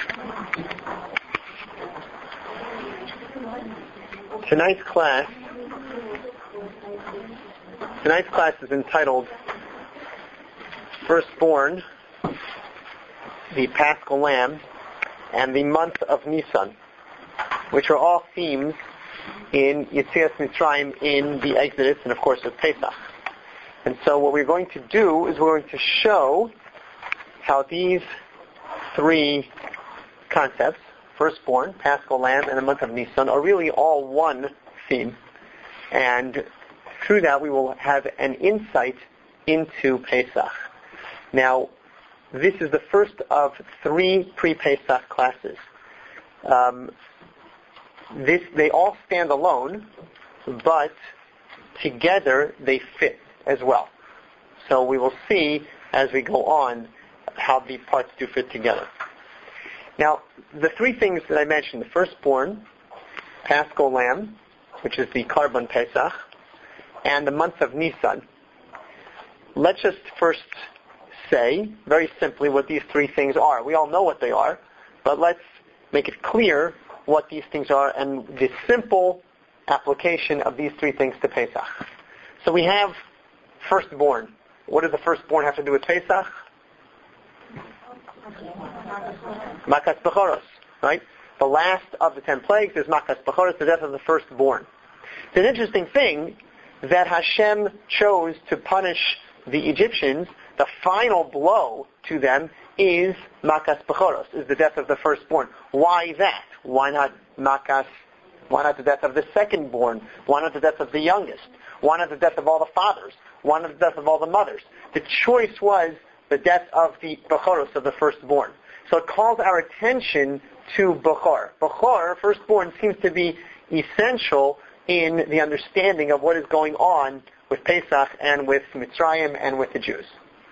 Tonight's class is entitled Firstborn, the Paschal Lamb, and the month of Nisan, which are all themes in Yetzias Mitzrayim, in the Exodus, and of course of Pesach. And so what we're going to do is we're going to show how these three concepts, Firstborn, Paschal Lamb, and the month of Nisan, are really all one theme. And through that we will have an insight into Pesach. Now, this is the first of three pre-Pesach classes. They all stand alone, but together they fit as well. So we will see as we go on how the parts do fit together. Now, the three things that I mentioned, the Firstborn, Paschal Lamb, which is the Karban Pesach, and the month of Nisan. Let's just first say, very simply, what these three things are. We all know what they are, but let's make it clear what these things are and the simple application of these three things to Pesach. So we have Firstborn. What does the Firstborn have to do with Pesach? Makas Bechoros, right? The last of the 10 plagues is Makas Bechoros, the death of the firstborn. It's an interesting thing that Hashem chose to punish the Egyptians. The final blow to them is Makas Bechoros, is the death of the firstborn. Why that? Why not Makas? Why not the death of the secondborn? Why not the death of the youngest? Why not the death of all the fathers? Why not the death of all the mothers? The choice was the death of the Bechoros, of the firstborn. So it calls our attention to Bechor. Bechor, firstborn, seems to be essential in the understanding of what is going on with Pesach and with Mitzrayim and with the Jews.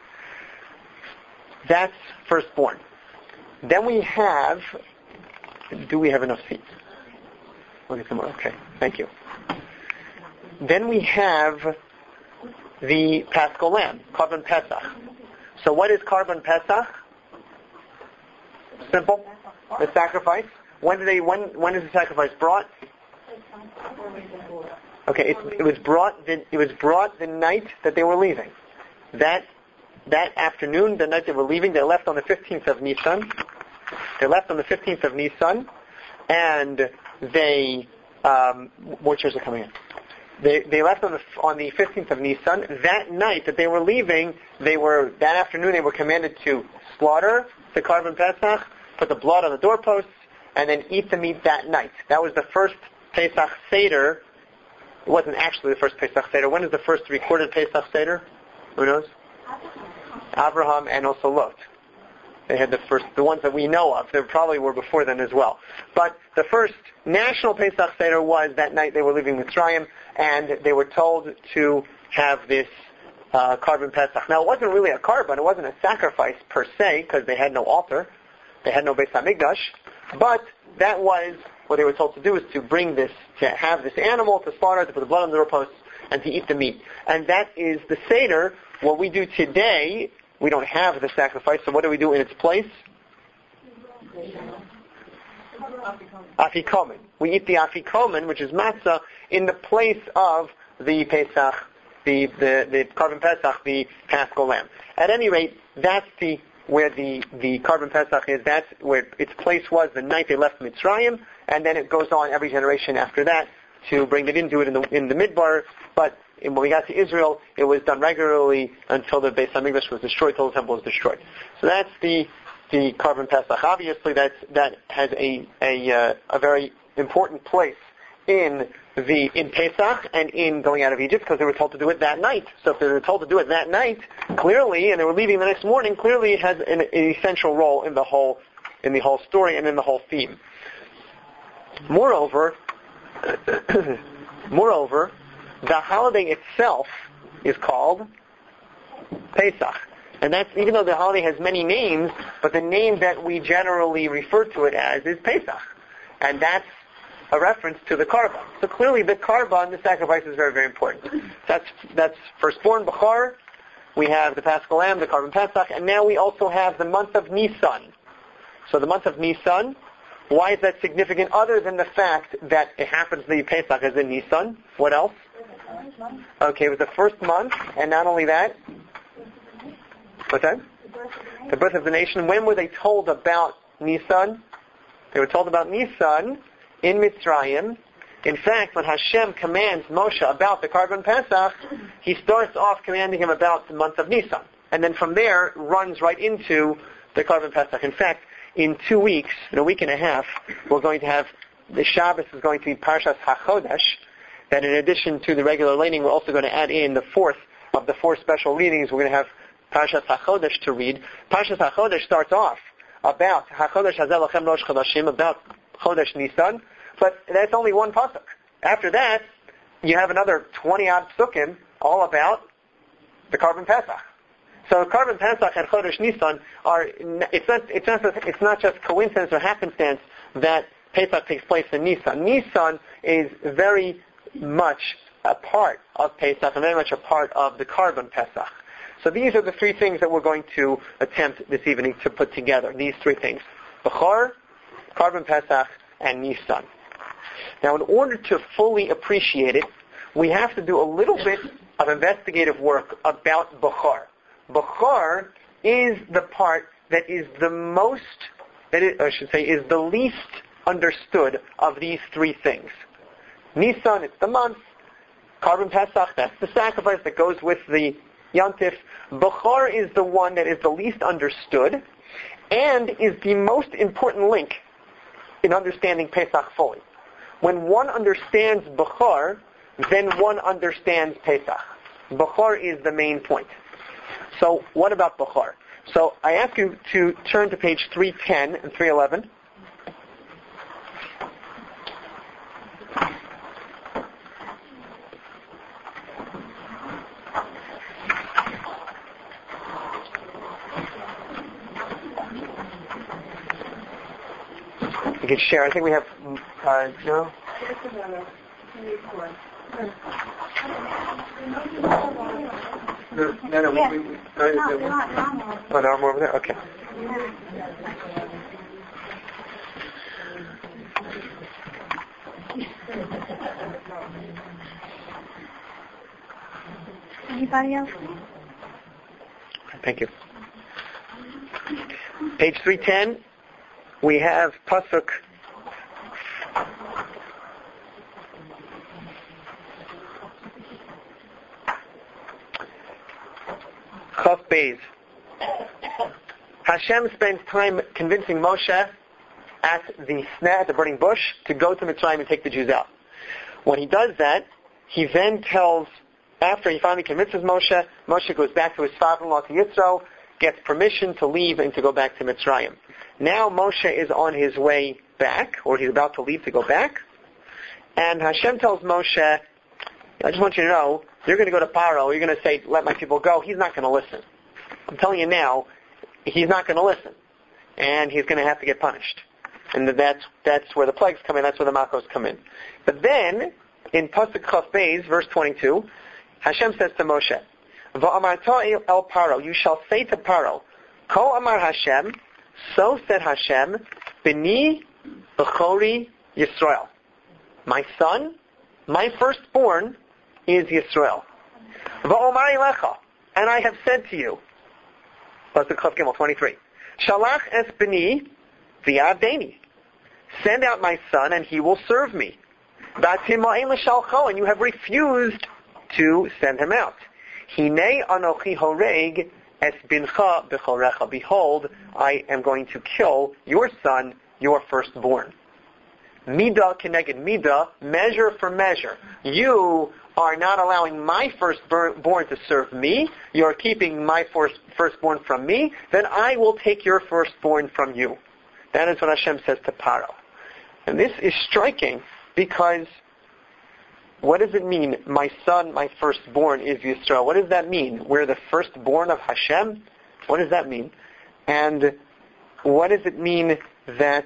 That's firstborn. Then we have, do we have enough seats? Okay, thank you. Then we have the Paschal Lamb, Karban Pesach. So what is Karban Pesach? Simple. The sacrifice. When is the sacrifice brought? Okay, it was brought the night that they were leaving. That afternoon, the night they were leaving, they left on the 15th of Nisan. And they more chairs are coming in. They left on the 15th of Nisan. That night that they were leaving, that afternoon they were commanded to slaughter the Karban Pesach, put the blood on the doorposts, and then eat the meat that night. That was the first Pesach Seder. It wasn't actually the first Pesach Seder. When is the first recorded Pesach Seder? Who knows? Abraham and also Lot. They had the ones that we know of. There probably were before then as well. But the first national Pesach Seder was that night they were leaving Mitzrayim, and they were told to have this Karban Pesach. Now, it wasn't really a Karban. It wasn't a sacrifice per se, because they had no altar. They had no Beis HaMikdash. But that was what they were told to do, is to bring this, to have this animal, to slaughter, to put the blood on the doorposts, and to eat the meat. And that is the Seder. What we do today, we don't have the sacrifice, so what do we do in its place? Afikomen. We eat the Afikomen, which is matzah, in the place of the Pesach, the Karban Pesach, the Paschal Lamb. At any rate, that's where the Karban Pesach is. That's where its place was the night they left Mitzrayim, and then it goes on every generation after that to bring. They didn't do it in the Midbar, but when we got to Israel, it was done regularly until the Beis HaMikdash was destroyed, until the temple was destroyed. So that's the Karban Pesach. Obviously, that has a very important place in Pesach and in going out of Egypt, because they were told to do it that night. So if they were told to do it that night, clearly, and they were leaving the next morning, clearly it has an essential role in the whole story and in the whole theme. Moreover, the holiday itself is called Pesach. And that's, even though the holiday has many names, but the name that we generally refer to it as is Pesach. And that's a reference to the Karban. So clearly the Karban, the sacrifice, is very, very important. That's firstborn, Bechor. We have the Paschal Lamb, the Karban Pesach, and now we also have the month of Nisan. So the month of Nisan, why is that significant other than the fact that it happens to be Pesach is in Nisan? What else? Okay, it was the first month, and not only that, what's that? The birth of the nation. When were they told about Nisan? They were told about Nisan in Mitzrayim. In fact, when Hashem commands Moshe about the Karban Pesach, he starts off commanding him about the month of Nisan. And then from there, runs right into the Karban Pesach. In fact, in 2 weeks, in a week and a half, we're going to have, the Shabbos is going to be Parshas HaChodesh, that in addition to the regular laning, we're also going to add in the fourth of the 4 special readings. We're going to have Parshas HaChodesh to read. Parshas HaChodesh starts off about HaChodesh Hazel Lachem Rosh Chodashim, about Chodesh Nisan, but that's only one pasuk. After that, you have another 20-odd psukim all about the Karban Pesach. So Karban Pesach and Chodesh Nisan are, it's not just coincidence or happenstance that Pesach takes place in Nisan. Nisan is very much a part of Pesach and very much a part of the Karban Pesach. So these are the 3 things that we're going to attempt this evening to put together. These 3 things. Bechor, Karban Pesach, and Nisan. Now in order to fully appreciate it, we have to do a little bit of investigative work about Bechor. Bechor is the part that is the most, is the least understood of these 3 things. Nisan, it's the month. Karban Pesach, that's the sacrifice that goes with the Yantif. Bechor is the one that is the least understood and is the most important link in understanding Pesach fully. When one understands Bechor, then one understands Pesach. Bechor is the main point. So what about Bechor? So I ask you to turn to page 310 and 311. You can share. I think we have, no? No, there are more over there? Okay. Anybody else? Thank you. Page 310, we have Pasuk Chaf Beis. Hashem spends time convincing Moshe at the sneh, at the burning bush, to go to Mitzrayim and take the Jews out. When he does that, he then tells, after he finally convinces Moshe, Moshe goes back to his father-in-law, to Yitro, gets permission to leave and to go back to Mitzrayim. Now Moshe is on his way back, or he's about to leave to go back, and Hashem tells Moshe, I just want you to know, you're going to go to Paro, you're going to say, let my people go. He's not going to listen. I'm telling you now, he's not going to listen. And he's going to have to get punished. And that's where the plagues come in, that's where the Makos come in. But then, in Pasuk Chaf Beis, verse 22, Hashem says to Moshe, Va'amarta el Paro, you shall say to Paro, Ko Amar Hashem, so said Hashem, B'ni B'chori Yisrael. My son, my firstborn, is Yisrael. Va'omar Ilecha, and I have said to you, Pasuk Chaf Gimel 23, Shalach es B'ni v'yavdeni, send out my son and he will serve me. V'atim ma'en l'shalcho, and you have refused to send him out. Hinei anochi horeg es bincha b'chorecha. Behold, I am going to kill your son, your firstborn. Midah keneged midah, measure for measure. You are not allowing my firstborn to serve me. You are keeping my firstborn from me. Then I will take your firstborn from you. That is what Hashem says to Paro. And this is striking because what does it mean, my son, my firstborn is Yisrael? What does that mean? We're the firstborn of Hashem? What does that mean? And what does it mean that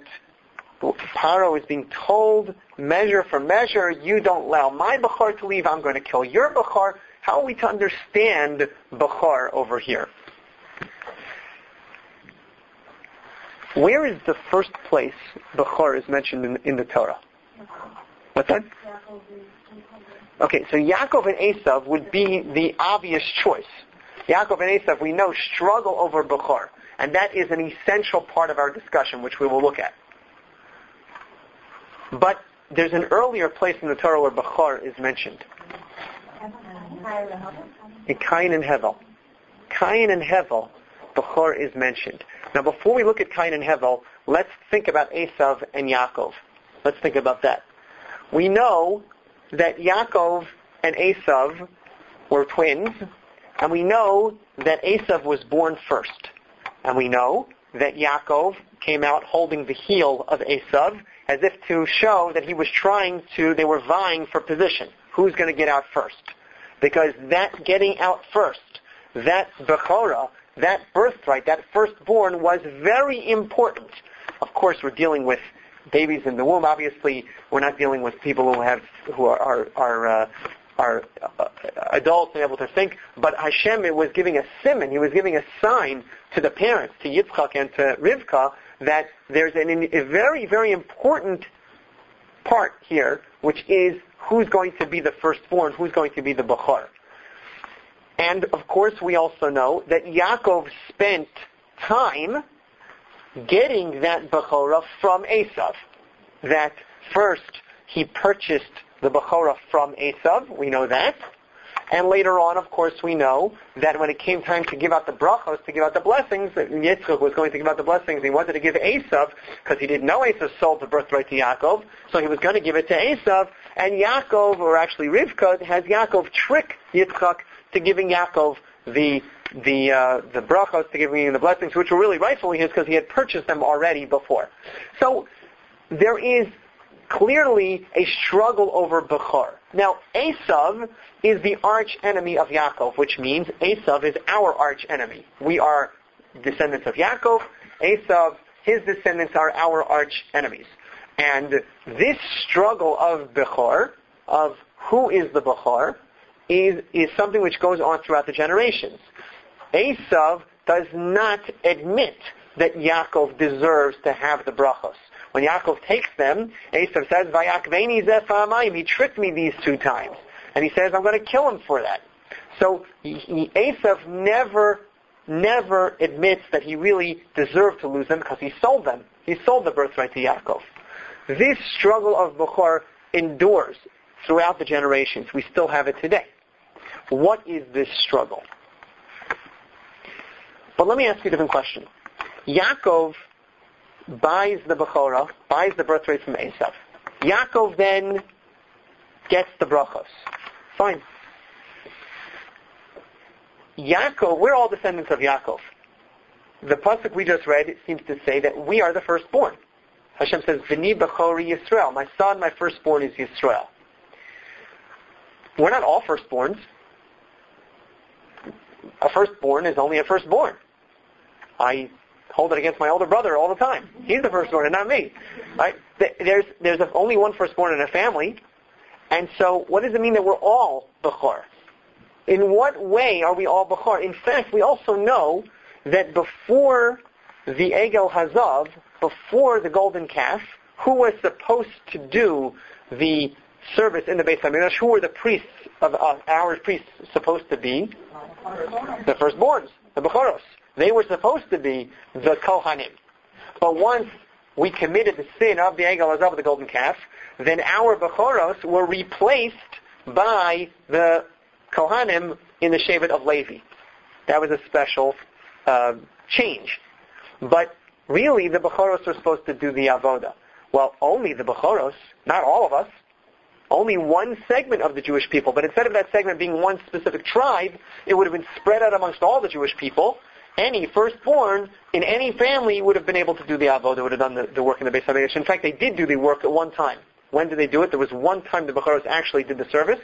Paro is being told, measure for measure, you don't allow my Bechor to leave, I'm going to kill your Bechor. How are we to understand Bechor over here? Where is the first place Bechor is mentioned in the Torah? What's that? Okay, so Yaakov and Esav would be the obvious choice. Yaakov and Esav, we know, struggle over Bechor. And that is an essential part of our discussion, which we will look at. But there's an earlier place in the Torah where Bechor is mentioned. In Cain and Hevel. Cain and Hevel, Bechor is mentioned. Now before we look at Cain and Hevel, let's think about Esav and Yaakov. Let's think about that. We know that Yaakov and Esav were twins, and we know that Esav was born first. And we know that Yaakov came out holding the heel of Esav as if to show that he was they were vying for position. Who's going to get out first? Because that getting out first, that Bechorah, that birthright, that firstborn was very important. Of course, we're dealing with babies in the womb. Obviously, we're not dealing with people who are adults and able to think. But Hashem was giving a siman. He was giving a sign to the parents, to Yitzchak and to Rivka, that there's a very, very important part here, which is who's going to be the firstborn, who's going to be the Bechor. And of course, we also know that Yaakov spent time getting that Bechorah from Esav. That first he purchased the Bechorah from Esav, we know that. And later on, of course, we know that when it came time to give out the brachos, to give out the blessings, that Yitzchak was going to give out the blessings, he wanted to give Esav, because he didn't know Esav sold the birthright to Yaakov, so he was going to give it to Esav, and Yaakov, or actually Rivka, has Yaakov trick Yitzchak to giving Yaakov the brachos, to giving him the blessings, which were really rightfully his because he had purchased them already before. So there is clearly a struggle over Bechor. Now, Esav is the arch enemy of Yaakov, which means Esav is our arch enemy. We are descendants of Yaakov. Esav, his descendants are our arch enemies. And this struggle of Bechor, of who is the Bechor, is something which goes on throughout the generations. Esav does not admit that Yaakov deserves to have the brachos. When Yaakov takes them, Esav says, "Vayakveni zeh pa'amayim." He tricked me these 2 times, and he says, "I'm going to kill him for that." So Esav never admits that he really deserved to lose them because he sold them. He sold the birthright to Yaakov. This struggle of Bechor endures throughout the generations. We still have it today. What is this struggle? But let me ask you a different question. Yaakov buys the Bechorah, buys the birthright from Esav. Yaakov then gets the brachos. Fine. Yaakov, we're all descendants of Yaakov. The pasuk we just read seems to say that we are the firstborn. Hashem says, "V'ni Bechori Yisrael." My son, my firstborn is Yisrael. We're not all firstborns. A firstborn is only a firstborn. I hold it against my older brother all the time. He's the firstborn and not me. Right? There's only one firstborn in a family. And so what does it mean that we're all Bechor? In what way are we all Bechor? In fact, we also know that before the Egel Hazav, before the golden calf, who was supposed to do the service in the Beis HaMikdash? Who were the priests of our priests supposed to be? The firstborns, the Bechoros. They were supposed to be the Kohanim. But once we committed the sin of the Egel Hazav, the golden calf, then our Bechoros were replaced by the Kohanim in the Shevet of Levi. That was a special change. But really, the Bechoros were supposed to do the Avodah. Well, only the Bechoros, not all of us, only one segment of the Jewish people. But instead of that segment being one specific tribe, it would have been spread out amongst all the Jewish people. Any firstborn in any family would have been able to do the Avodah, would have done the work in the Beis HaMikdash. In fact, they did do the work at one time. When did they do it? There was one time the Bechoros actually did the service.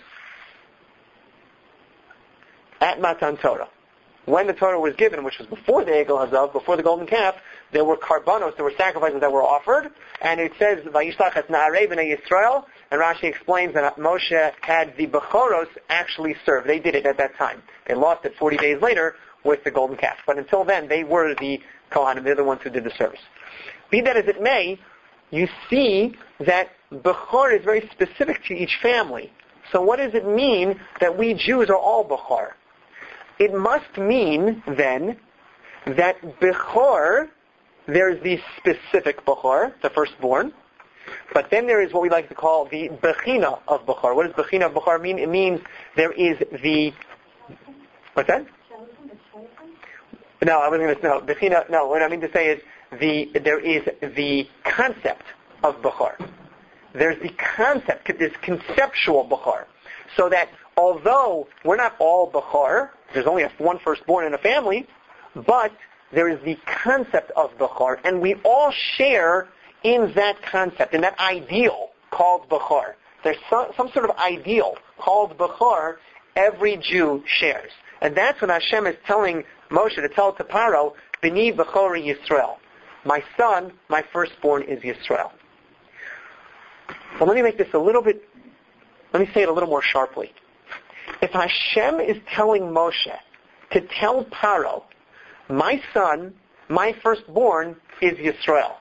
At Matan Torah. When the Torah was given, which was before the Egel Hazav, before the golden calf, there were karbanos, there were sacrifices that were offered, and it says, "Vayishlach et na'arei b'nei Yisrael," and Rashi explains that Moshe had the Bechoros actually serve. They did it at that time. They lost it 40 days later with the golden calf. But until then, they were the Kohanim, they're the ones who did the service. Be that as it may, you see that Bechor is very specific to each family. So what does it mean that we Jews are all Bechor? It must mean, then, that Bechor, there's the specific Bechor, the firstborn, but then there is what we like to call the Bechina of Bechor. What does Bechina of Bechor mean? It means there is the... What's that? No, I wasn't going to... No, Bechina... No, what I mean to say is there is the concept of Bechor. There's the concept, this conceptual Bechor. So that although we're not all Bechor, there's only one firstborn in a family, but there is the concept of Bechor, and we all share in that concept, in that ideal called Bechor. There's some sort of ideal called Bechor every Jew shares. And that's when Hashem is telling Moshe to tell to Paro, B'ni Bechori Yisrael. My son, my firstborn is Yisrael. So let me make this let me say it a little more sharply. If Hashem is telling Moshe to tell Paro, my son, my firstborn is Yisrael,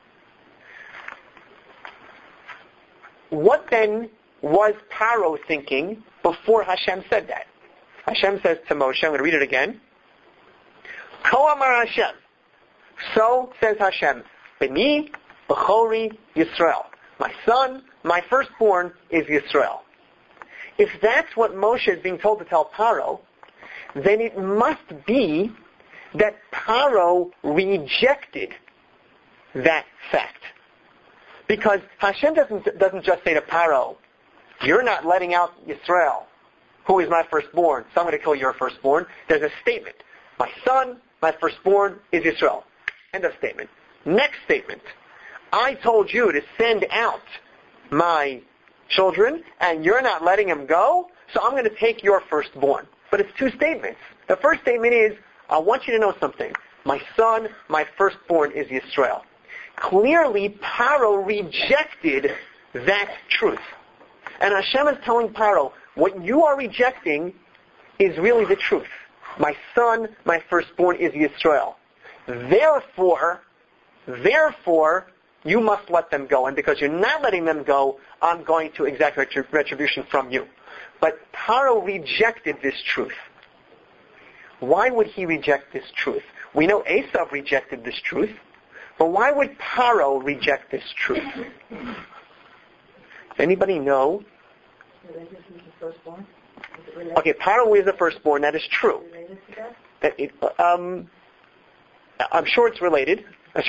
what then was Paro thinking before Hashem said that? Hashem says to Moshe, I'm going to read it again. Ko amar Hashem. So says Hashem, B'ni Bechori Yisrael. My son, my firstborn is Yisrael. If that's what Moshe is being told to tell Paro, then it must be that Paro rejected that fact. Because Hashem doesn't just say to Paro, you're not letting out Yisrael, who is my firstborn, so I'm going to kill your firstborn. There's a statement. My son, my firstborn is Yisrael. End of statement. Next statement. I told you to send out my children, and you're not letting them go, so I'm going to take your firstborn. But it's two statements. The first statement is, I want you to know something. My son, my firstborn is Yisrael. Clearly, Paro rejected that truth. And Hashem is telling Paro, what you are rejecting is really the truth. My son, my firstborn is Yisrael. Therefore, you must let them go. And because you're not letting them go, I'm going to exact retribution from you. But Paro rejected this truth. Why would he reject this truth? We know Esav rejected this truth. But why would Paro reject this truth? Does anybody know? Okay, Paro is the firstborn. That is true. I'm sure it's related. It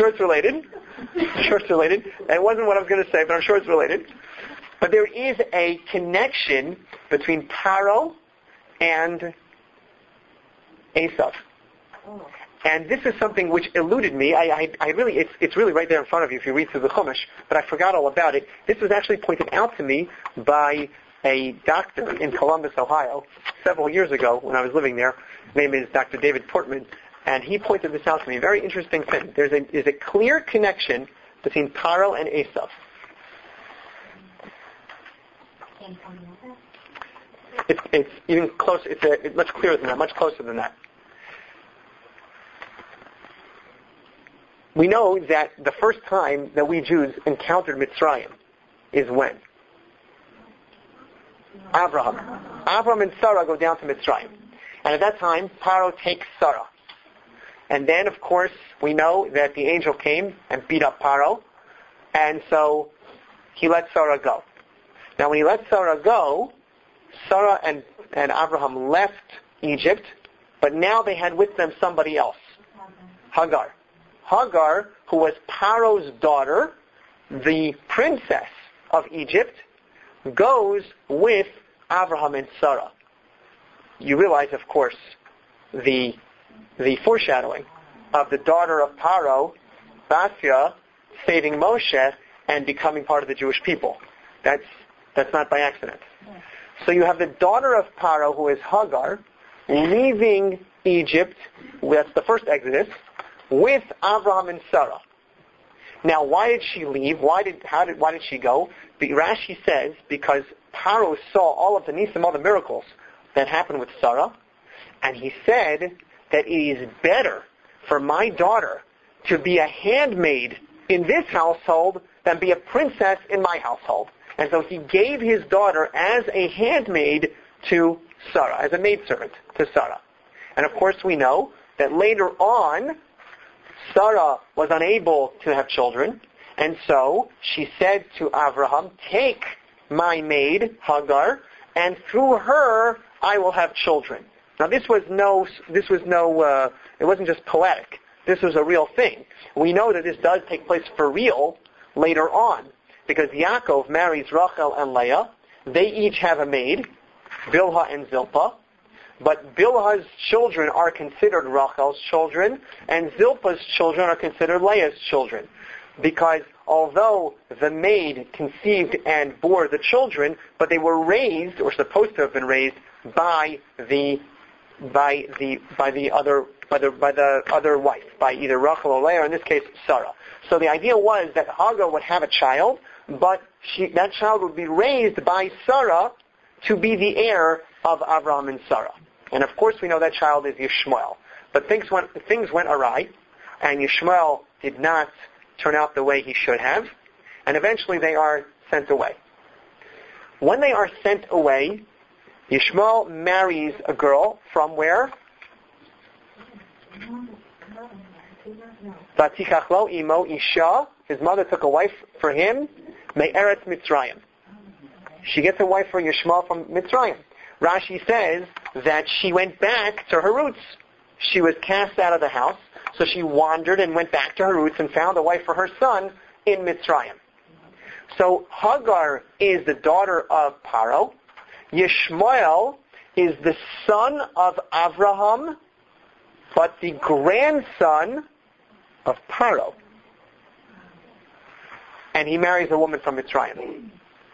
wasn't what I was going to say, but I'm sure it's related. But there is a connection between Paro and Esav. And this is something which eluded me. It's really right there in front of you if you read through the Chumash, but I forgot all about it. This was actually pointed out to me by a doctor in Columbus, Ohio, several years ago when I was living there. His name is Dr. David Portman, and he pointed this out to me. Very interesting thing. There's a clear connection between Paro and Esav. It's even close. It's much clearer than that. Much closer than that. We know that the first time that we Jews encountered Mitzrayim is when? Abraham and Sarah go down to Mitzrayim. And at that time, Paro takes Sarah. And then, of course, we know that the angel came and beat up Paro. And so he let Sarah go. Now, when he let Sarah go, Sarah and Abraham left Egypt, but now they had with them somebody else, Hagar. Hagar, who was Paro's daughter, the princess of Egypt, goes with Abraham and Sarah. You realize, of course, the foreshadowing of the daughter of Paro, Bathia, saving Moshe and becoming part of the Jewish people. That's not by accident. So you have the daughter of Paro, who is Hagar, leaving Egypt, that's the first Exodus, with Abraham and Sarah. Now, why did she leave? Why did she go? Rashi says because Paro saw all of the nisim, all the miracles that happened with Sarah, and he said that it is better for my daughter to be a handmaid in this household than be a princess in my household. And so he gave his daughter as a handmaid to Sarah, as a maidservant to Sarah. And of course we know that later on, Sarah was unable to have children, and so she said to Avraham, take my maid, Hagar, and through her I will have children. Now it wasn't just poetic. This was a real thing. We know that this does take place for real later on, because Yaakov marries Rachel and Leah. They each have a maid, Bilhah and Zilpah, but Bilhah's children are considered Rachel's children, and Zilpah's children are considered Leah's children. Because although the maid conceived and bore the children, but they were raised, or supposed to have been raised, by the other wife, by either Rachel or Leah, or in this case, Sarah. So the idea was that Hagar would have a child, but that child would be raised by Sarah to be the heir of Abraham and Sarah. And of course we know that child is Yishmael. But things went awry, and Yishmael did not turn out the way he should have, and eventually they are sent away. When they are sent away, Yishmael marries a girl from where? Vatikachlo imo isha. His mother took a wife for him, me'eretz Mitzrayim. She gets a wife for Yishmael from Mitzrayim. Rashi says that she went back to her roots. She was cast out of the house, so she wandered and went back to her roots and found a wife for her son in Mitzrayim. So Hagar is the daughter of Paro. Yishmael is the son of Avraham, but the grandson of Paro. And he marries a woman from Mitzrayim.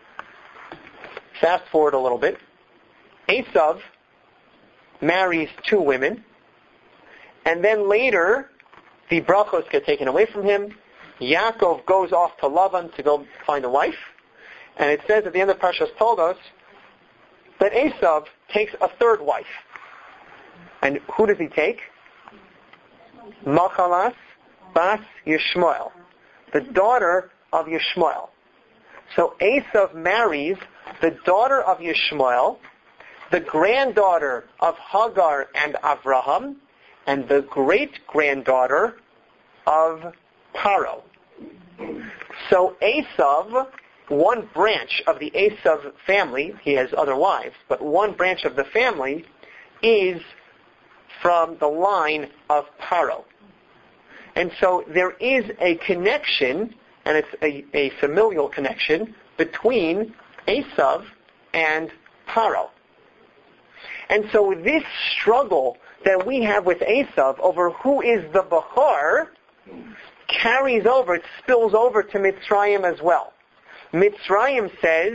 Fast forward a little bit. Esav marries two women, and then later the brachos get taken away from him. Yaakov goes off to Lavan to go find a wife, and it says at the end of Parshas Toldos that Esav takes a third wife. And who does he take? Machalas bas Yishmael, the daughter of Yishmael. So Esav marries the daughter of Yishmael, the granddaughter of Hagar and Avraham, and the great-granddaughter of Paro. So Esav, one branch of the Esav family, he has other wives, but one branch of the family is from the line of Paro. And so there is a connection, and it's a familial connection, between Esav and Paro. And so this struggle that we have with Esav over who is the Bachar carries over, it spills over to Mitzrayim as well. Mitzrayim says,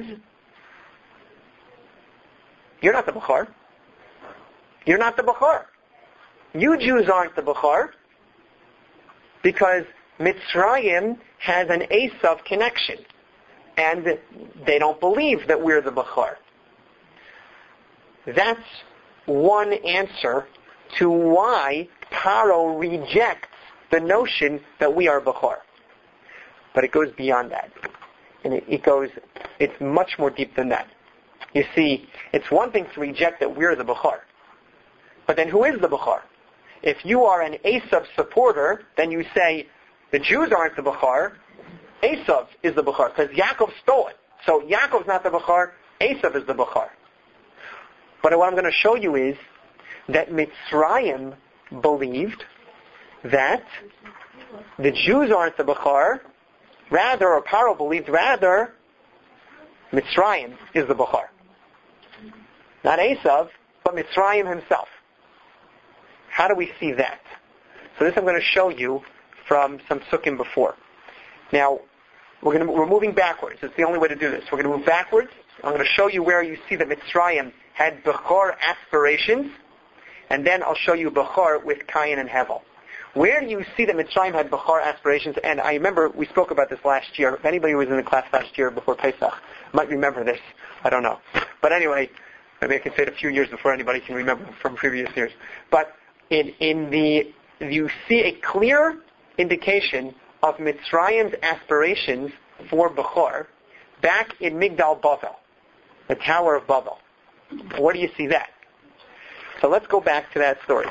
you're not the Bachar. You're not the Bachar. You Jews aren't the Bachar, because Mitzrayim has an Esav connection, and they don't believe that we're the Bachar. That's one answer to why Paro rejects the notion that we are Bachar. But it goes beyond that. And it's much more deep than that. You see, it's one thing to reject that we're the Bachar. But then who is the Bachar? If you are an Esav supporter, then you say, the Jews aren't the Bachar, Esav is the Bachar, because Yaakov stole it. So Yaakov's not the Bachar, Esav is the Bachar. But what I'm going to show you is that Mitzrayim believed that the Jews aren't the Bachar, or Paro believed rather, Mitzrayim is the Bachar. Not Esav, but Mitzrayim himself. How do we see that? So this I'm going to show you from some sukkim before. Now, we're moving backwards. It's the only way to do this. We're going to move backwards. I'm going to show you where you see that Mitzrayim had Bechor aspirations, and then I'll show you Bechor with Cain and Hevel. Where do you see that Mitzrayim had Bechor aspirations? And I remember we spoke about this last year. If anybody who was in the class last year before Pesach might remember this. I don't know. But anyway, maybe I can say it a few years before anybody can remember from previous years. But you see a clear indication of Mitzrayim's aspirations for Bechor back in Migdal Bavel, the Tower of Babel. Where do you see that? So let's go back to that story.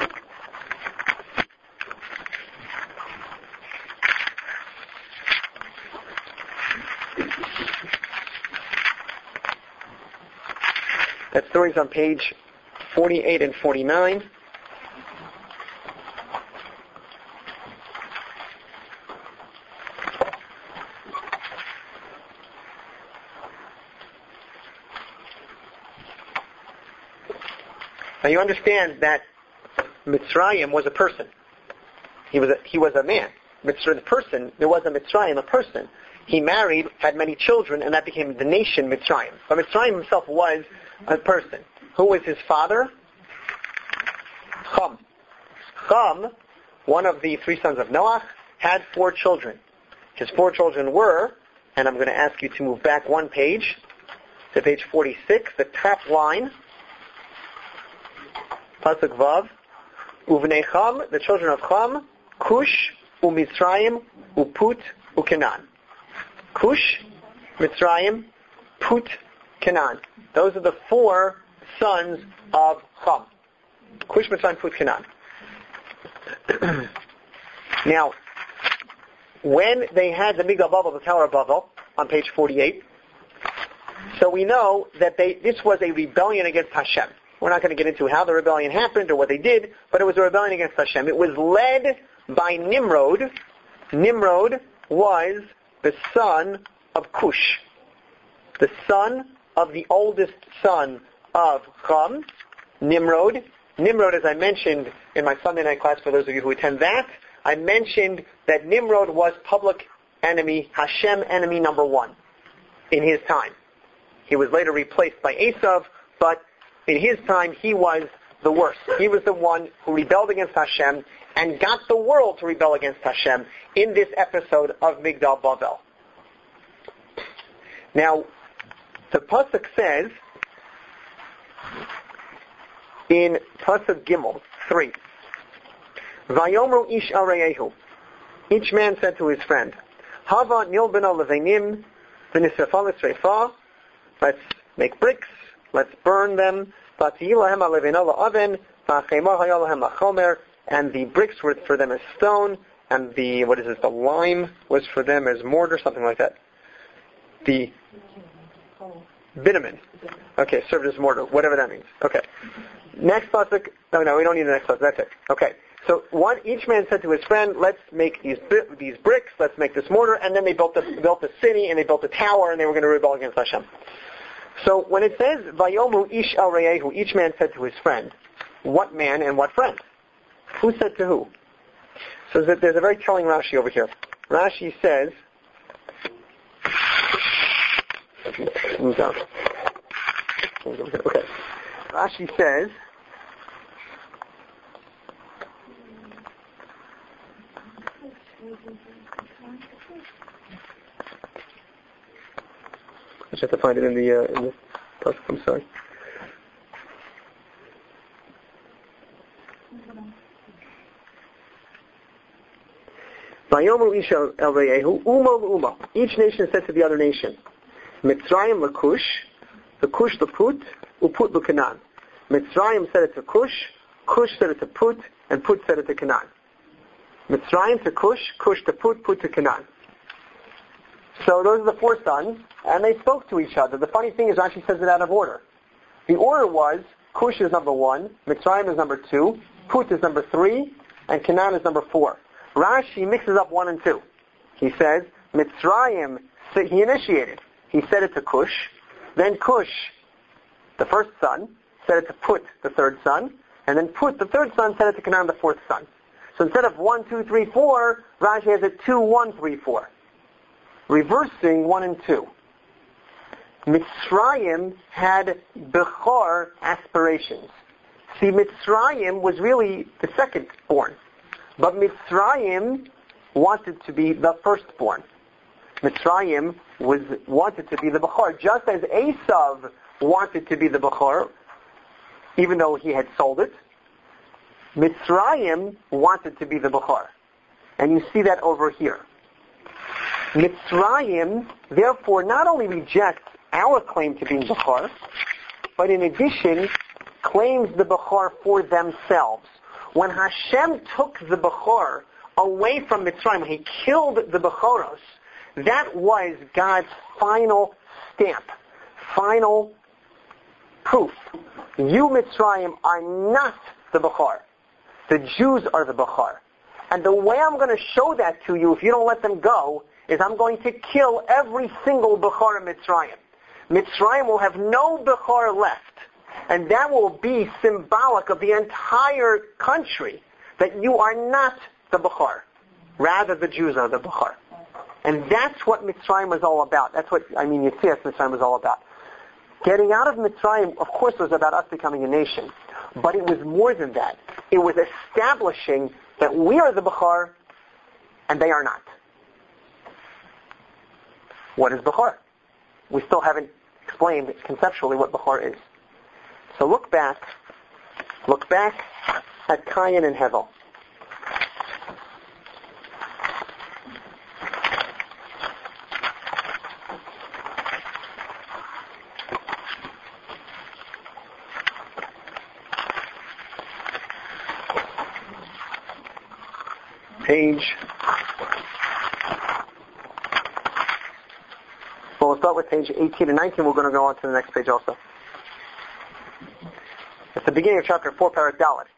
That story's on page 48 and 49. Now you understand that Mitzrayim was a person. He was a man. The person, there was a Mitzrayim, a person. He married, had many children, and that became the nation Mitzrayim. But Mitzrayim himself was a person. Who was his father? Chum. Chum, one of the three sons of Noach, had 4 children. His 4 children were, and I'm going to ask you to move back one page, to page 46, the top line, Pasuk Vav, Uvnei Chum, the children of Chum, Cush, Umitzrayim, Uput, Ukenan. Cush, Mitzrayim, Put, Canaan. Those are the 4 sons of Chum. Cush, Mitzrayim, Put, Canaan. Now, when they had the Migdal Bavel, the Tower of Babel, on page 48, so we know that this was a rebellion against Hashem. We're not going to get into how the rebellion happened or what they did, but it was a rebellion against Hashem. It was led by Nimrod. Nimrod was the son of Cush, the son of the oldest son of Chum, Nimrod. Nimrod, as I mentioned in my Sunday night class, for those of you who attend that, I mentioned that Nimrod was public enemy, Hashem enemy number 1 in his time. He was later replaced by Esav, but in his time he was the worst. He was the one who rebelled against Hashem and got the world to rebel against Hashem in this episode of Migdal Bavel. Now, the Pasuk says in Pasuk Gimel 3, Vayomru ish areyehu. Each man said to his friend, Hava nilbena levenim v'nisrefa l'sreifa. Let's make bricks. Let's burn them. And the bricks were for them as stone, and the lime was for them as mortar, something like that. The bitumen. Okay, served as mortar, whatever that means. Okay. Next pasuk. No, we don't need the next pasuk. That's it. Okay. So each man said to his friend, let's make these bricks, let's make this mortar, and then they built the city, and they built a tower, and they were going to rebel against Hashem. So when it says, Vayomu ish al reyehu, each man said to his friend, what man and what friend? Who said to who? So there's a very telling Rashi over here. Rashi says, move down. Okay. Rashi says, I just have to find it in the pasuk. I'm sorry. Vayomu ish el reyehu uma l'uma. Each nation said to the other nation, Mitzrayim l'Kush, the Kush l'Put, uPut l'Canaan. Mitzrayim said it to Kush, Kush said it to Put, and Put said it to Canaan. Mitzrayim to Kush, Kush to Put, Put to Canaan. So those are the 4 sons, and they spoke to each other. The funny thing is, Rashi says it out of order. The order was, Cush is number 1, Mitzrayim is number 2, Put is number 3, and Canaan is number 4. Rashi mixes up 1 and 2. He says, Mitzrayim, he initiated. He said it to Cush. Then Cush, the first son, said it to Put, the third son. And then Put, the third son, said it to Canaan, the fourth son. So instead of 1, 2, 3, 4, Rashi has it 2, 1, 3, 4. Reversing 1 and 2. Mitzrayim had Bechor aspirations. See, Mitzrayim was really the second born. But Mitzrayim wanted to be the firstborn. Mitzrayim wanted to be the Bechor, just as Esav wanted to be the Bechor, even though he had sold it. Mitzrayim wanted to be the Bechor. And you see that over here. Mitzrayim, therefore, not only rejects our claim to being Bechor, but in addition, claims the Bechor for themselves. When Hashem took the Bechor away from Mitzrayim, when He killed the Bechoros, that was God's final stamp, final proof. You, Mitzrayim, are not the Bechor. The Jews are the Bechor. And the way I'm going to show that to you, if you don't let them go, is I'm going to kill every single Bechor in Mitzrayim. Mitzrayim will have no Bechor left. And that will be symbolic of the entire country, that you are not the Bechor. Rather, the Jews are the Bechor. And that's what Mitzrayim was all about. That's what, Yetzias Mitzrayim was all about. Getting out of Mitzrayim, of course, was about us becoming a nation. But it was more than that. It was establishing that we are the Bechor, and they are not. What is Bechor? We still haven't explained conceptually what Bechor is. So look back at Cain and Hevel. We'll start with page 18 and 19. We're going to go on to the next page also. It's the beginning of chapter 4, Parak Dalet.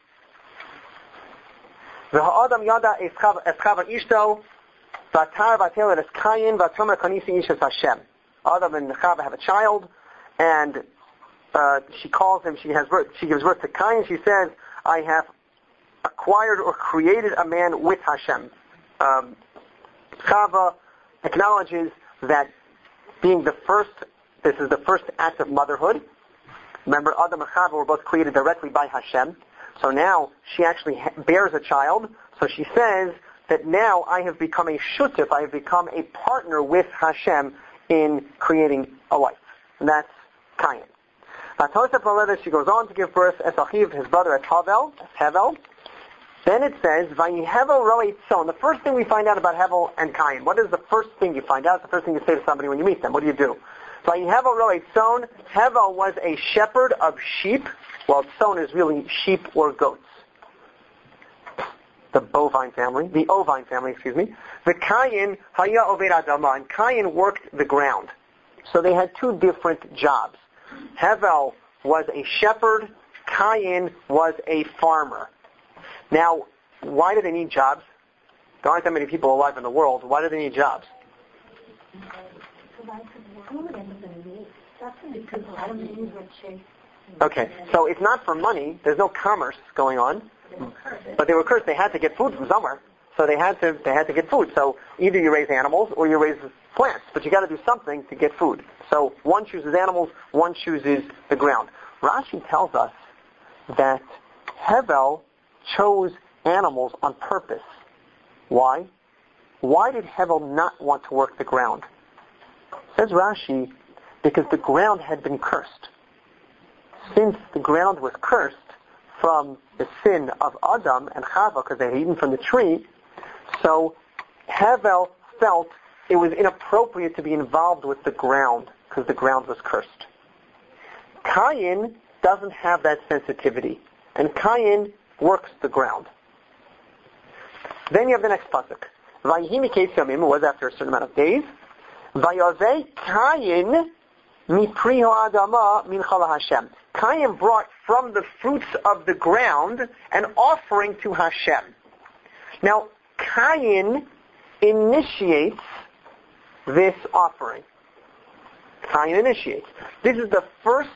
V'ha'adam yada eschava ishto v'atar v'atel es Kayin v'atomer kanisi ish es Hashem. Adam and Chava have a child, and she calls him. She gives birth to Kayin. She says, "I have acquired or created a man with Hashem." Chava acknowledges that being the first, this is the first act of motherhood. Remember, Adam and Chava were both created directly by Hashem. So now she actually bears a child. So she says that now I have become a shutif, I have become a partner with Hashem in creating a wife. And that's Cain. She goes on to give birth as Achiv, his brother, as Hevel. Then it says, Vayihevel ro'et son. The first thing we find out about Hevel and Cain. What is the first thing you find out? It's the first thing you say to somebody when you meet them. What do you do? Vayihevel ro'et son. Hevel was a shepherd of sheep. Well, son is really sheep or goats. The ovine family. The Cain haya oved adama. And Cain worked the ground. So they had two different jobs. Hevel was a shepherd. Cain was a farmer. Now, why do they need jobs? There aren't that many people alive in the world. Why do they need jobs? Okay, so it's not for money. There's no commerce going on. But they were cursed. They had to get food from somewhere. So they had to get food. So either you raise animals or you raise plants. But you got to do something to get food. So one chooses animals, one chooses the ground. Rashi tells us that Hevel chose animals on purpose. Why? Why did Hevel not want to work the ground? Says Rashi, because the ground had been cursed. Since the ground was cursed from the sin of Adam and Chava, because they had eaten from the tree, so Hevel felt it was inappropriate to be involved with the ground, because the ground was cursed. Cain doesn't have that sensitivity, and Cain works the ground. Then you have the next pasuk. Vayhi miketz yamim, was after a certain amount of days. Vayavei Cain mipri ha'adama min chala Hashem. Cain brought from the fruits of the ground an offering to Hashem. Now, Cain initiates this offering. Cain initiates. This is the first,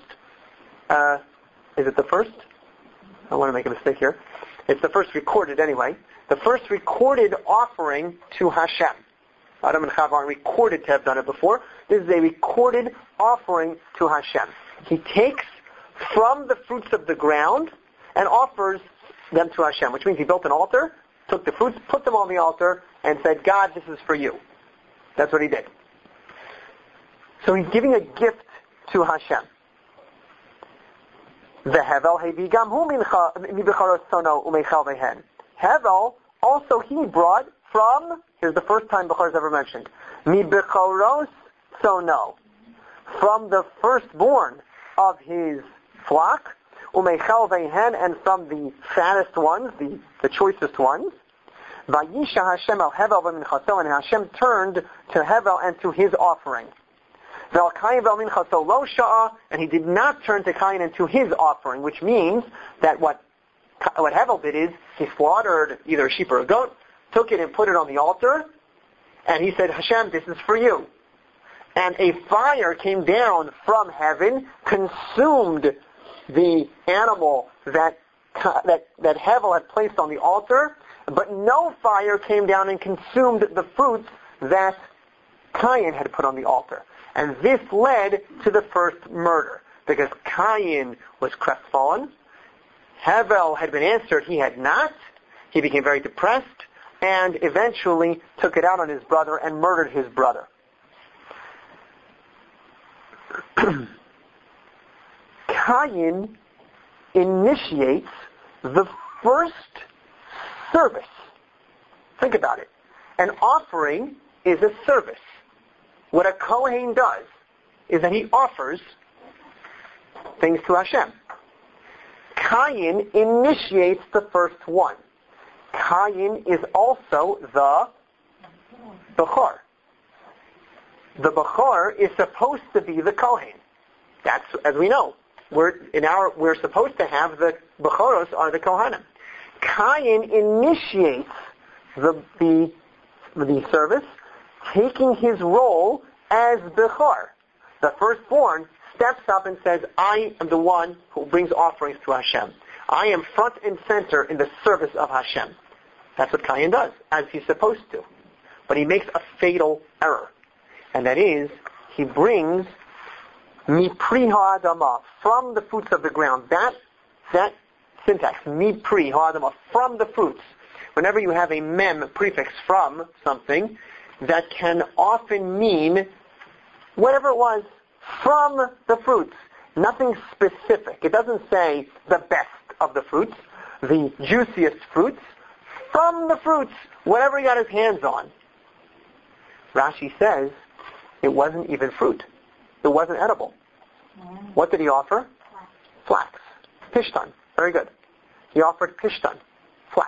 is it the first? I don't want to make a mistake here. It's the first recorded anyway. The first recorded offering to Hashem. Adam and Chava aren't recorded to have done it before. This is a recorded offering to Hashem. He takes from the fruits of the ground and offers them to Hashem, which means he built an altar, took the fruits, put them on the altar, and said, God, this is for you. That's what he did. So he's giving a gift to Hashem. Hevel, also he brought from, here's the first time Bechor is ever mentioned, Mi bechoros, so no. From the firstborn of his flock, umeichal vehen, and from the fattest ones, the choicest ones. Vayisha Hashem el Hevel v'minchaso, and Hashem turned to Hevel and to his offering. Vel Kayin v'minchaso lo sha'a, and he did not turn to Kayin and to his offering, which means that what Hevel did is he slaughtered either a sheep or a goat, took it and put it on the altar, and he said, Hashem, this is for you. And a fire came down from heaven, consumed the animal that Hevel had placed on the altar, but no fire came down and consumed the fruits that Cain had put on the altar. And this led to the first murder, because Cain was crestfallen. Hevel had been answered, he had not. He became very depressed, and eventually took it out on his brother and murdered his brother. Cain initiates the first service. Think about it. An offering is a service. What a Kohen does is that he offers things to Hashem. Cain initiates the first one. Cain is also the Bechor. The Bechor is supposed to be the Kohen. That's, as we know, we're supposed to have the Bechoros are the Kohanim. Cain initiates the service, taking his role as Bechor. The firstborn steps up and says, I am the one who brings offerings to Hashem. I am front and center in the service of Hashem. That's what Cain does, as he's supposed to. But he makes a fatal error. And that is, he brings Mipri ha'adamah, from the fruits of the ground. That syntax, Mipri ha'adamah, from the fruits. Whenever you have a mem prefix from something, that can often mean whatever it was, from the fruits. Nothing specific. It doesn't say the best of the fruits, the juiciest fruits. From the fruits, whatever he got his hands on. Rashi says it wasn't even fruit. It wasn't edible. What did he offer? Flax. Pishtan. Very good. He offered pishtan. Flax.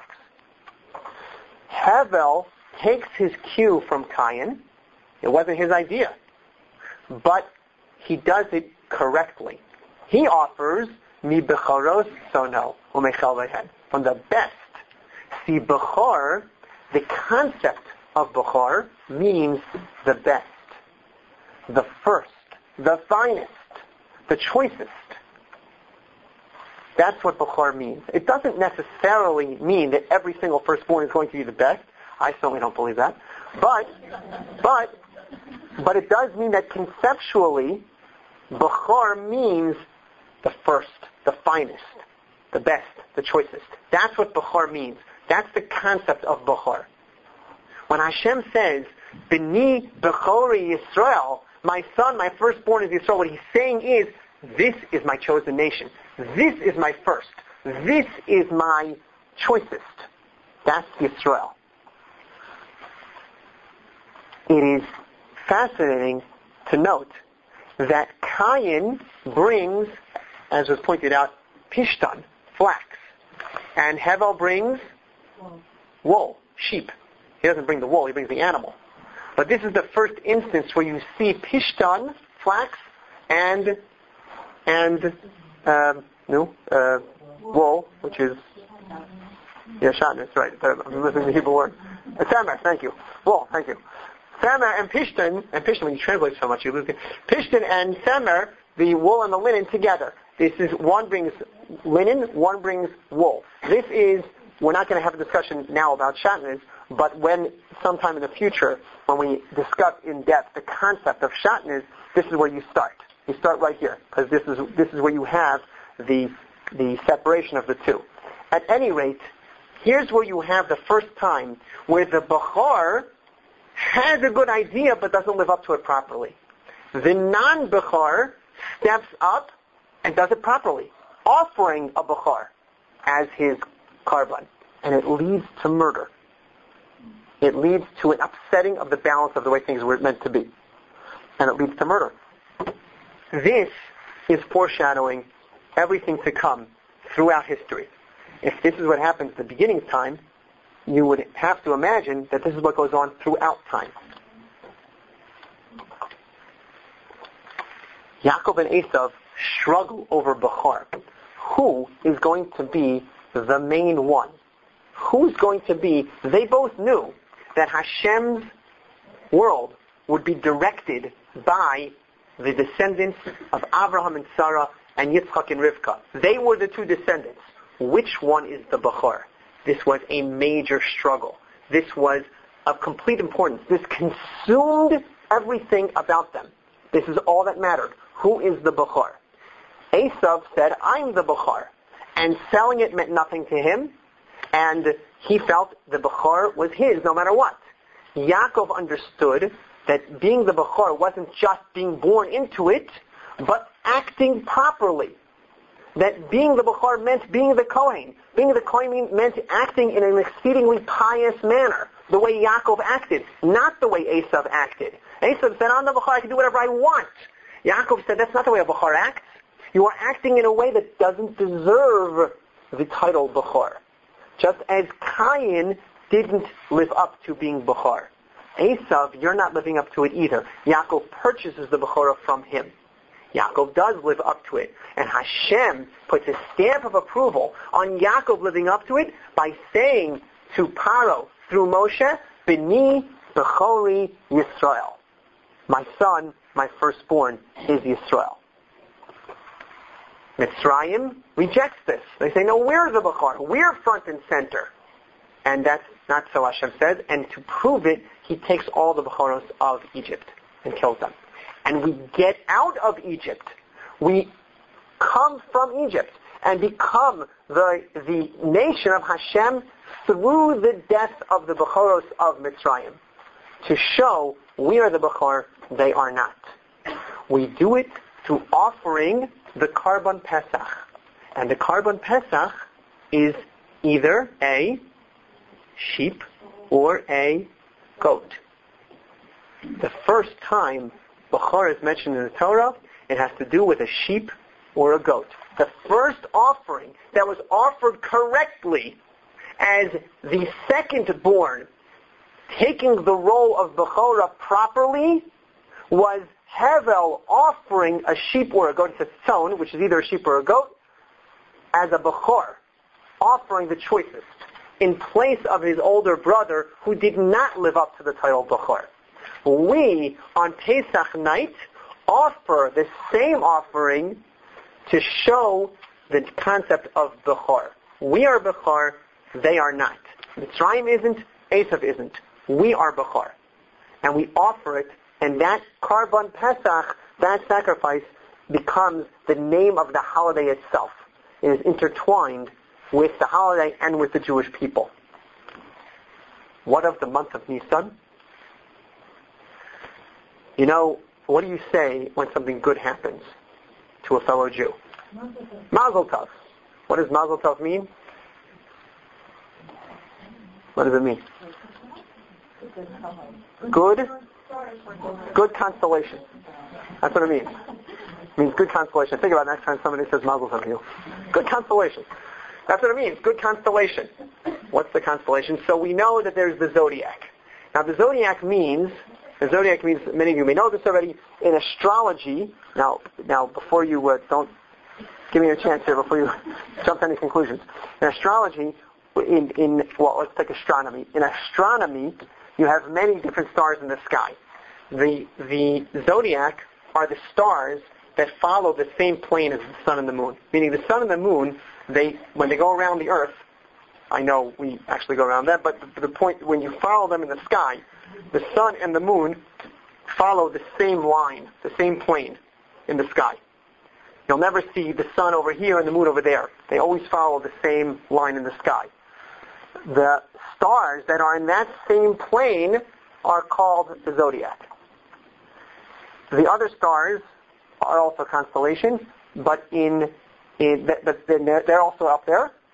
Hevel takes his cue from Cain. It wasn't his idea. But he does it correctly. He offers mi bechoros sono umechal vehen, from the best. See, Bechor, the concept of Bechor means the best, the first, the finest, the choicest. That's what Bechor means. It doesn't necessarily mean that every single firstborn is going to be the best. I certainly don't believe that. But it does mean that conceptually, Bechor means the first, the finest, the best, the choicest. That's what Bechor means. That's the concept of Bechor. When Hashem says, B'ni Bechori Yisrael, my son, my firstborn is Yisrael, what he's saying is, this is my chosen nation. This is my first. This is my choicest. That's Yisrael. It is fascinating to note that Cain brings, as was pointed out, pishtan, flax. And Hevel brings wool, sheep. He doesn't bring the wool, he brings the animal. But this is the first instance where you see pishtan, flax, and wool, which is shatnez, right. I'm listening to the Hebrew word. Samer, thank you. Wool, thank you. Samer and pishtan, when you translate so much, you lose it. Pishtan and samer, the wool and the linen together. This is, one brings linen, one brings wool. This is, we're not going to have a discussion now about shatnez, but when, sometime in the future, when we discuss in depth the concept of shatnez, this is where you start. You start right here, because this is where you have the separation of the two. At any rate, here's where you have the first time where the Bechor has a good idea but doesn't live up to it properly. The non-Bechor steps up and does it properly, offering a Bechor as his karban, and it leads to murder. It leads to an upsetting of the balance of the way things were meant to be. And it leads to murder. This is foreshadowing everything to come throughout history. If this is what happens at the beginning of time, you would have to imagine that this is what goes on throughout time. Yaakov and Esav struggle over Bechor. Who is going to be the main one? Who's going to be... They both knew that Hashem's world would be directed by the descendants of Abraham and Sarah and Yitzchak and Rivka. They were the two descendants. Which one is the Bechor? This was a major struggle. This was of complete importance. This consumed everything about them. This is all that mattered. Who is the Bechor? Esav said, I'm the Bechor. And selling it meant nothing to him. And he felt the Bechor was his no matter what. Yaakov understood that being the Bechor wasn't just being born into it, but acting properly. That being the Bechor meant being the Kohen. Being the Kohen meant acting in an exceedingly pious manner, the way Yaakov acted, not the way Esav acted. Esav said, I'm the Bechor, I can do whatever I want. Yaakov said, that's not the way a Bechor acts. You are acting in a way that doesn't deserve the title Bechor. Just as Cain didn't live up to being Bechor. Esav, you're not living up to it either. Yaakov purchases the Bechorah from him. Yaakov does live up to it. And Hashem puts a stamp of approval on Yaakov living up to it by saying to Paro through Moshe, B'ni Bechori Yisrael. My son, my firstborn, is Yisrael. Mitzrayim rejects this. They say, no, we're the Bechor. We're front and center. And that's not so, Hashem says. And to prove it, he takes all the Bechoros of Egypt and kills them. And we get out of Egypt. We come from Egypt and become the nation of Hashem through the death of the Bechoros of Mitzrayim. To show we are the Bechor, they are not. We do it through offering the Karban Pesach. And the Karban Pesach is either a sheep or a goat. The first time Bechor is mentioned in the Torah, it has to do with a sheep or a goat. The first offering that was offered correctly as the second born, taking the role of Bechorah properly, was Hevel offering a sheep or a goat. It's a tzon, which is either a sheep or a goat, as a Bechor, offering the choicest, in place of his older brother who did not live up to the title Bechor. We, on Pesach night, offer the same offering to show the concept of Bechor. We are Bechor, they are not. Mitzrayim isn't, Esav isn't. We are Bechor. And we offer it, and that Karban Pesach, that sacrifice, becomes the name of the holiday itself. It is intertwined with the holiday and with the Jewish people. What of the month of Nisan? You know, what do you say when something good happens to a fellow Jew? Mazel tov. What does Mazel tov mean? What does it mean? Good constellation. That's what it means. It means good constellation. Think about it next time somebody says Mazel tov to you. Good constellation. That's what it means. Good constellation. What's the constellation? So we know that there's the zodiac. Now the zodiac means, many of you may know this already, in astrology, now before you, don't give me a chance here before you jump to any conclusions. In astrology, let's take astronomy. In astronomy, you have many different stars in the sky. The zodiac are the stars that follow the same plane as the sun and the moon. Meaning the sun and the moon, when they go around the earth, I know we actually go around that, but the point, when you follow them in the sky, the sun and the moon follow the same line, the same plane in the sky. You'll never see the sun over here and the moon over there. They always follow the same line in the sky. The stars that are in that same plane are called the zodiac. The other stars are also constellations, but they're also up there,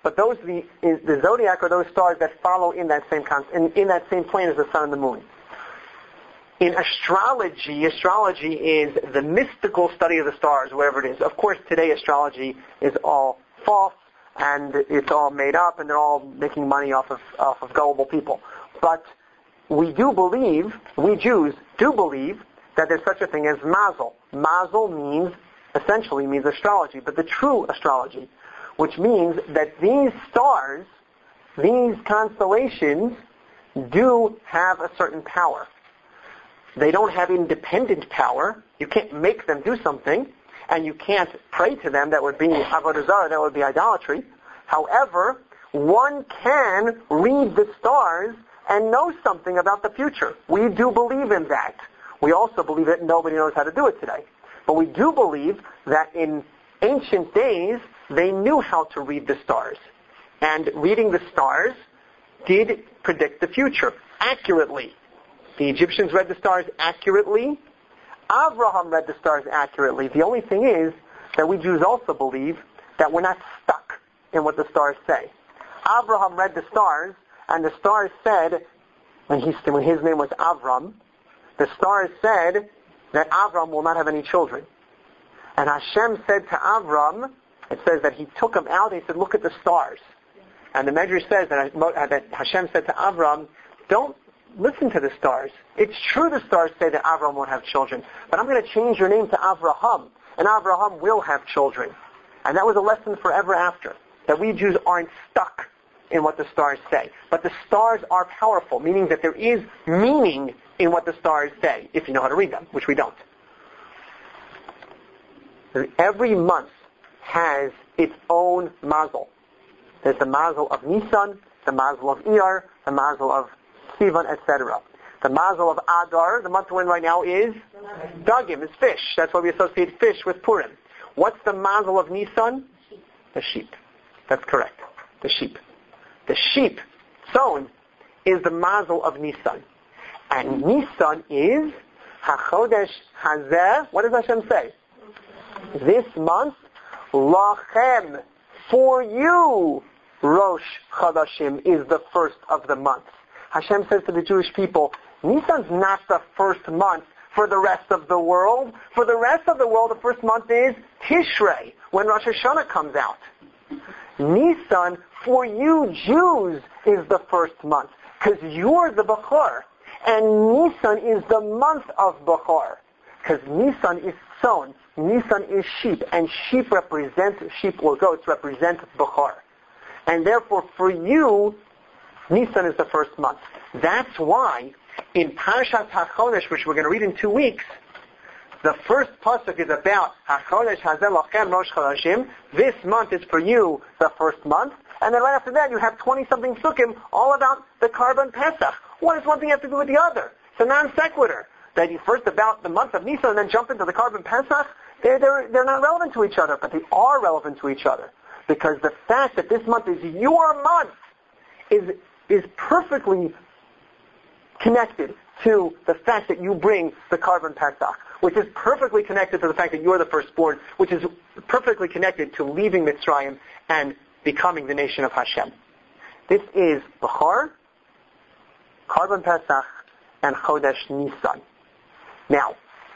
but the zodiac are those stars that follow in that same in that same plane as the sun and the moon. In astrology is the mystical study of the stars, wherever it is. Of course, today astrology is all false, and it's all made up, and they're all making money off of gullible people. But we Jews do believe that there's such a thing as mazel. Mazel essentially means astrology, but the true astrology, which means that these stars, these constellations, do have a certain power. They don't have independent power. You can't make them do something, and you can't pray to them. That would be avodah zarah, that would be idolatry. However, one can read the stars and know something about the future. We do believe in that. We also believe that nobody knows how to do it today. But we do believe that in ancient days, they knew how to read the stars. And reading the stars did predict the future accurately. The Egyptians read the stars accurately. Abraham read the stars accurately. The only thing is that we Jews also believe that we're not stuck in what the stars say. Abraham read the stars, and the stars said, when his name was Avram, the stars said that Avram will not have any children. And Hashem said to Avram, it says that he took him out and he said, look at the stars. And the Medrash says that Hashem said to Avram, don't listen to the stars. It's true the stars say that Avram won't have children, but I'm going to change your name to Avraham, and Avraham will have children. And that was a lesson forever after, that we Jews aren't stuck in what the stars say. But the stars are powerful, meaning that there is meaning in what the stars say, if you know how to read them, which we don't. Every month has its own mazel. There's the mazel of Nisan, the mazel of Iyar, the mazel of Sivan, etc. The mazel of Adar, the month we're in right now, is Dagim, is fish. That's why we associate fish with Purim. What's the mazel of Nisan? The sheep. That's correct. The sheep. The sheep, Tzon, is the mazel of Nisan. And Nisan is HaChodesh Hazeh. What does Hashem say? This month, Lachem, for you, Rosh Chodashim is the first of the months. Hashem says to the Jewish people, Nisan's not the first month for the rest of the world. For the rest of the world, the first month is Tishrei, when Rosh Hashanah comes out. Nisan, for you Jews, is the first month, because you're the Bechor. And Nisan is the month of Bechor, because Nisan is Tzon, Nisan is sheep, and sheep or goats represent Bechor. And therefore, for you, Nisan is the first month. That's why in Parashat HaChodesh, which we're going to read in 2 weeks, the first pasuk is about HaChodesh Hazeh Lachem Rosh Chodashim. This month is for you, the first month. And then right after that, you have 20-something psukim all about the Karban Pesach. What does one thing have to do with the other? It's a non sequitur. That you first about the month of Nisan and then jump into the Karban Pesach, they're not relevant to each other, but they are relevant to each other. Because the fact that this month is your month is perfectly connected to the fact that you bring the Karban Pesach, which is perfectly connected to the fact that you're the firstborn, which is perfectly connected to leaving Mitzrayim and becoming the nation of Hashem. This is Bechor, Karban Pesach, and Chodesh Nisan. Now,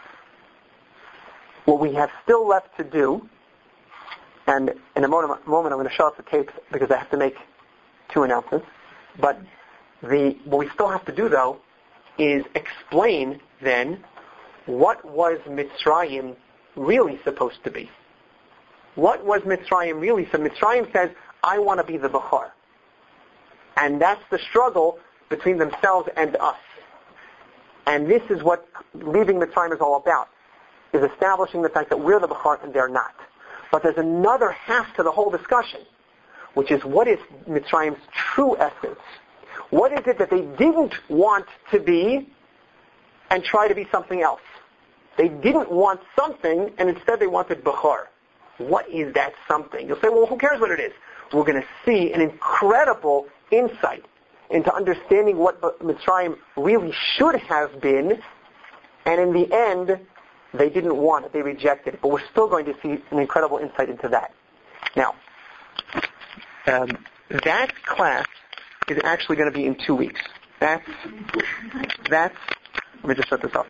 what we have still left to do, and in a moment I'm going to show off the tapes because I have to make 2 announcements, but what we still have to do, though, is explain, then, what was Mitzrayim really supposed to be. What was Mitzrayim really? So Mitzrayim says, I want to be the Bechor. And that's the struggle between themselves and us. And this is what leaving Mitzrayim is all about, is establishing the fact that we're the Bechor and they're not. But there's another half to the whole discussion, which is what is Mitzrayim's true essence? What is it that they didn't want to be and try to be something else? They didn't want something and instead they wanted Bechor. What is that something? You'll say, well, who cares what it is? We're going to see an incredible insight into understanding what Mitzrayim really should have been, and in the end, they didn't want it. They rejected it. But we're still going to see an incredible insight into that. Now, That class is actually going to be in 2 weeks. Let me just set this up.